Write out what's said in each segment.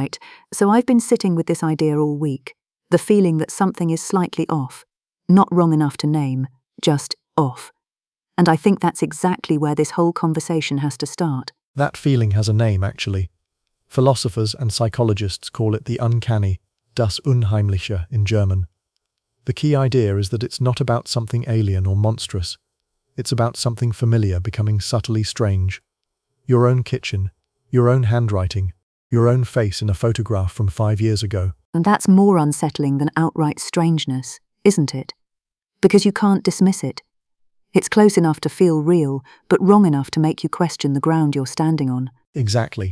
Right, so I've been sitting with this idea all week. The feeling that something is slightly off. Not wrong enough to name, just off. And I think that's exactly where this whole conversation has to start. That feeling has a name, actually. Philosophers and psychologists call it the uncanny, das Unheimliche in German. The key idea is that it's not about something alien or monstrous. It's about something familiar becoming subtly strange. Your own kitchen, your own handwriting, your own face in a photograph from 5 years ago. And that's more unsettling than outright strangeness, isn't it? Because you can't dismiss it. It's close enough to feel real, but wrong enough to make you question the ground you're standing on. Exactly.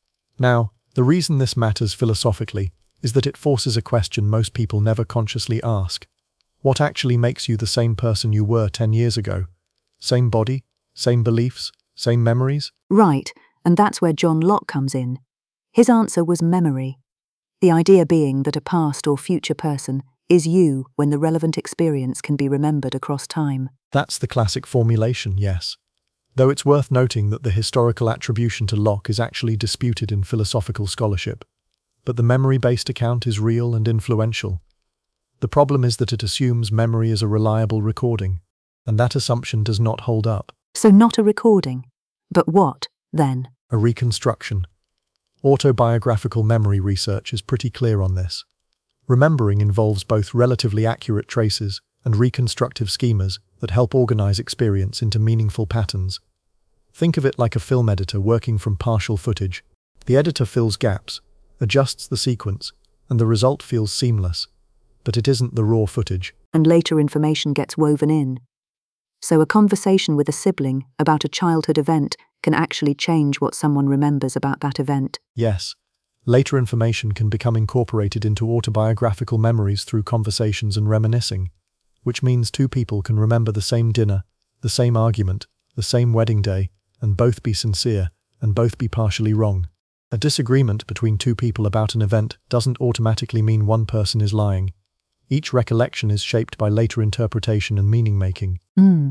Now, the reason this matters philosophically is that it forces a question most people never consciously ask. What actually makes you the same person you were 10 years ago? Same body? Same beliefs? Same memories? Right, and that's where John Locke comes in. His answer was memory. The idea being that a past or future person is you when the relevant experience can be remembered across time. That's the classic formulation, yes. Though it's worth noting that the historical attribution to Locke is actually disputed in philosophical scholarship. But the memory-based account is real and influential. The problem is that it assumes memory is a reliable recording, and that assumption does not hold up. So not a recording. But what, then? A reconstruction. Autobiographical memory research is pretty clear on this. Remembering involves both relatively accurate traces and reconstructive schemas that help organize experience into meaningful patterns. Think of it like a film editor working from partial footage. The editor fills gaps, adjusts the sequence, and the result feels seamless. But it isn't the raw footage. And later information gets woven in. So a conversation with a sibling about a childhood event can actually change what someone remembers about that event. Yes. Later information can become incorporated into autobiographical memories through conversations and reminiscing, which means two people can remember the same dinner, the same argument, the same wedding day, and both be sincere, and both be partially wrong. A disagreement between two people about an event doesn't automatically mean one person is lying. Each recollection is shaped by later interpretation and meaning-making.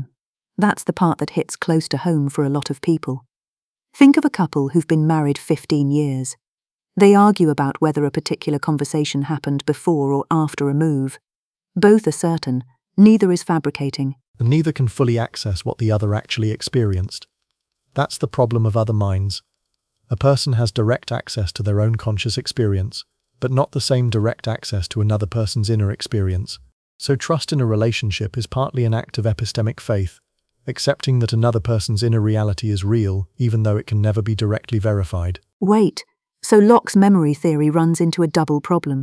That's the part that hits close to home for a lot of people. Think of a couple who've been married 15 years. They argue about whether a particular conversation happened before or after a move. Both are certain, neither is fabricating. And neither can fully access what the other actually experienced. That's the problem of other minds. A person has direct access to their own conscious experience, but not the same direct access to another person's inner experience. So trust in a relationship is partly an act of epistemic faith, accepting that another person's inner reality is real, even though it can never be directly verified. Wait, so Locke's memory theory runs into a double problem.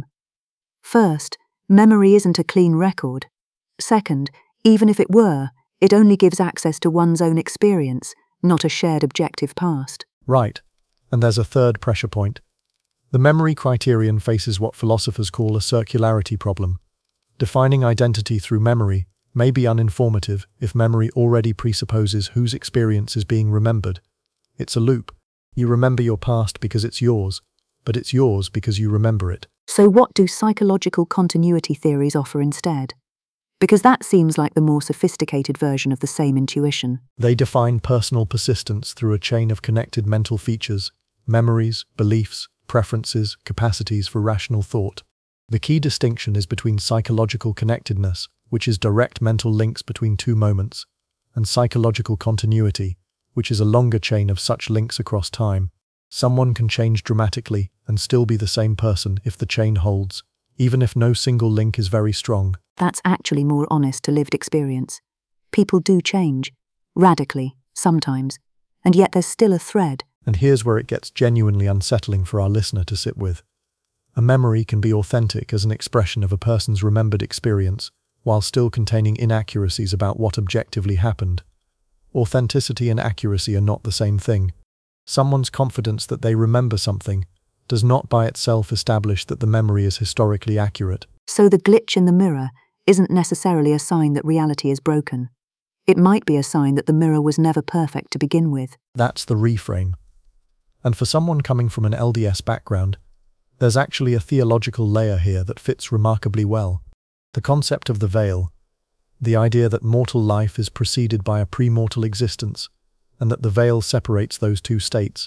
First, memory isn't a clean record. Second, even if it were, it only gives access to one's own experience, not a shared objective past. Right. And there's a third pressure point. The memory criterion faces what philosophers call a circularity problem. Defining identity through memory may be uninformative if memory already presupposes whose experience is being remembered. It's a loop. You remember your past because it's yours, but it's yours because you remember it. So what do psychological continuity theories offer instead? Because that seems like the more sophisticated version of the same intuition. They define personal persistence through a chain of connected mental features, memories, beliefs, preferences, capacities for rational thought. The key distinction is between psychological connectedness, which is direct mental links between two moments, and psychological continuity, which is a longer chain of such links across time. Someone can change dramatically and still be the same person if the chain holds, even if no single link is very strong. That's actually more honest to lived experience. People do change, radically, sometimes, and yet there's still a thread. And here's where it gets genuinely unsettling for our listener to sit with. A memory can be authentic as an expression of a person's remembered experience, while still containing inaccuracies about what objectively happened. Authenticity and accuracy are not the same thing. Someone's confidence that they remember something does not by itself establish that the memory is historically accurate. So the glitch in the mirror isn't necessarily a sign that reality is broken. It might be a sign that the mirror was never perfect to begin with. That's the reframe. And for someone coming from an LDS background, there's actually a theological layer here that fits remarkably well. The concept of the veil, the idea that mortal life is preceded by a premortal existence, and that the veil separates those two states,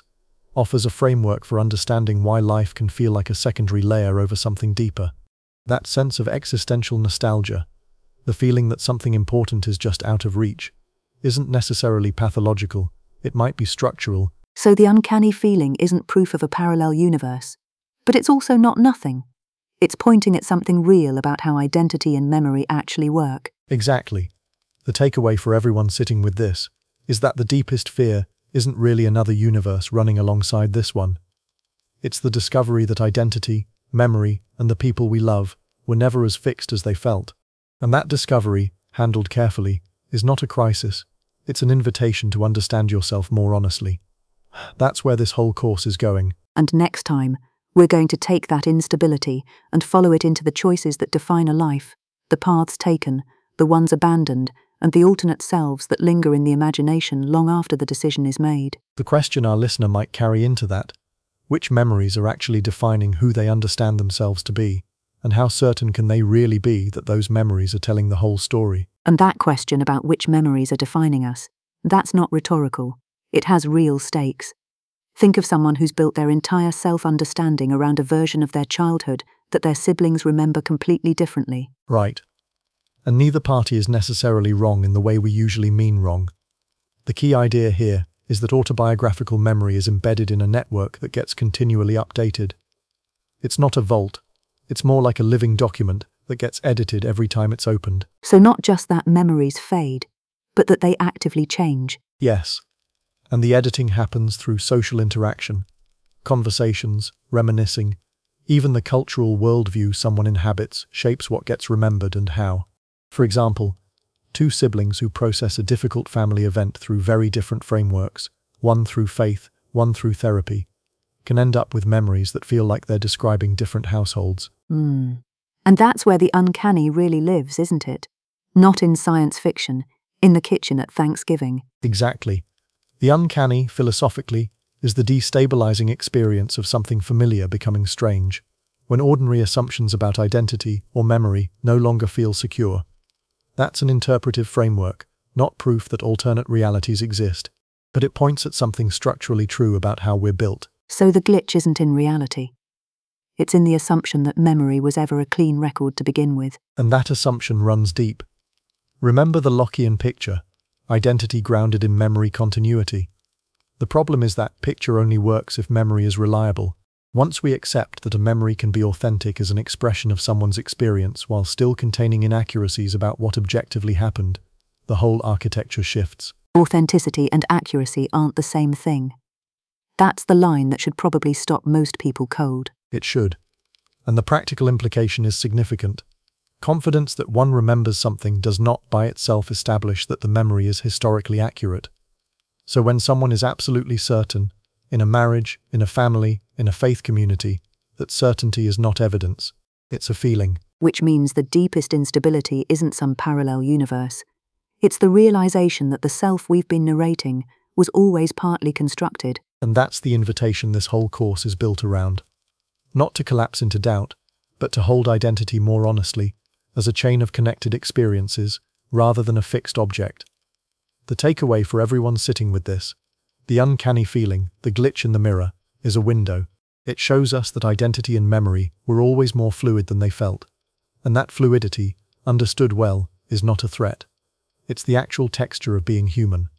offers a framework for understanding why life can feel like a secondary layer over something deeper. That sense of existential nostalgia, the feeling that something important is just out of reach, isn't necessarily pathological, it might be structural. So the uncanny feeling isn't proof of a parallel universe. But it's also not nothing. It's pointing at something real about how identity and memory actually work. Exactly. The takeaway for everyone sitting with this is that the deepest fear isn't really another universe running alongside this one. It's the discovery that identity, memory, and the people we love were never as fixed as they felt. And that discovery, handled carefully, is not a crisis. It's an invitation to understand yourself more honestly. That's where this whole course is going. And next time, we're going to take that instability and follow it into the choices that define a life, the paths taken, the ones abandoned, and the alternate selves that linger in the imagination long after the decision is made. The question our listener might carry into that: which memories are actually defining who they understand themselves to be, and how certain can they really be that those memories are telling the whole story? And that question about which memories are defining us, that's not rhetorical. It has real stakes. Think of someone who's built their entire self-understanding around a version of their childhood that their siblings remember completely differently. Right. And neither party is necessarily wrong in the way we usually mean wrong. The key idea here is that autobiographical memory is embedded in a network that gets continually updated. It's not a vault. It's more like a living document that gets edited every time it's opened. So not just that memories fade, but that they actively change. Yes. And the editing happens through social interaction, conversations, reminiscing. Even the cultural worldview someone inhabits shapes what gets remembered and how. For example, two siblings who process a difficult family event through very different frameworks, one through faith, one through therapy, can end up with memories that feel like they're describing different households. And that's where the uncanny really lives, isn't it? Not in science fiction, in the kitchen at Thanksgiving. Exactly. The uncanny, philosophically, is the destabilizing experience of something familiar becoming strange, when ordinary assumptions about identity or memory no longer feel secure. That's an interpretive framework, not proof that alternate realities exist, but it points at something structurally true about how we're built. So the glitch isn't in reality. It's in the assumption that memory was ever a clean record to begin with. And that assumption runs deep. Remember the Lockean picture, identity grounded in memory continuity. The problem is that picture only works if memory is reliable. Once we accept that a memory can be authentic as an expression of someone's experience while still containing inaccuracies about what objectively happened, the whole architecture shifts. Authenticity and accuracy aren't the same thing. That's the line that should probably stop most people cold. It should. And the practical implication is significant. Confidence that one remembers something does not by itself establish that the memory is historically accurate. So when someone is absolutely certain, in a marriage, in a family, in a faith community, that certainty is not evidence, it's a feeling. Which means the deepest instability isn't some parallel universe. It's the realization that the self we've been narrating was always partly constructed. And that's the invitation this whole course is built around. Not to collapse into doubt, but to hold identity more honestly, as a chain of connected experiences, rather than a fixed object. The takeaway for everyone sitting with this, the uncanny feeling, the glitch in the mirror, is a window. It shows us that identity and memory were always more fluid than they felt. And that fluidity, understood well, is not a threat. It's the actual texture of being human.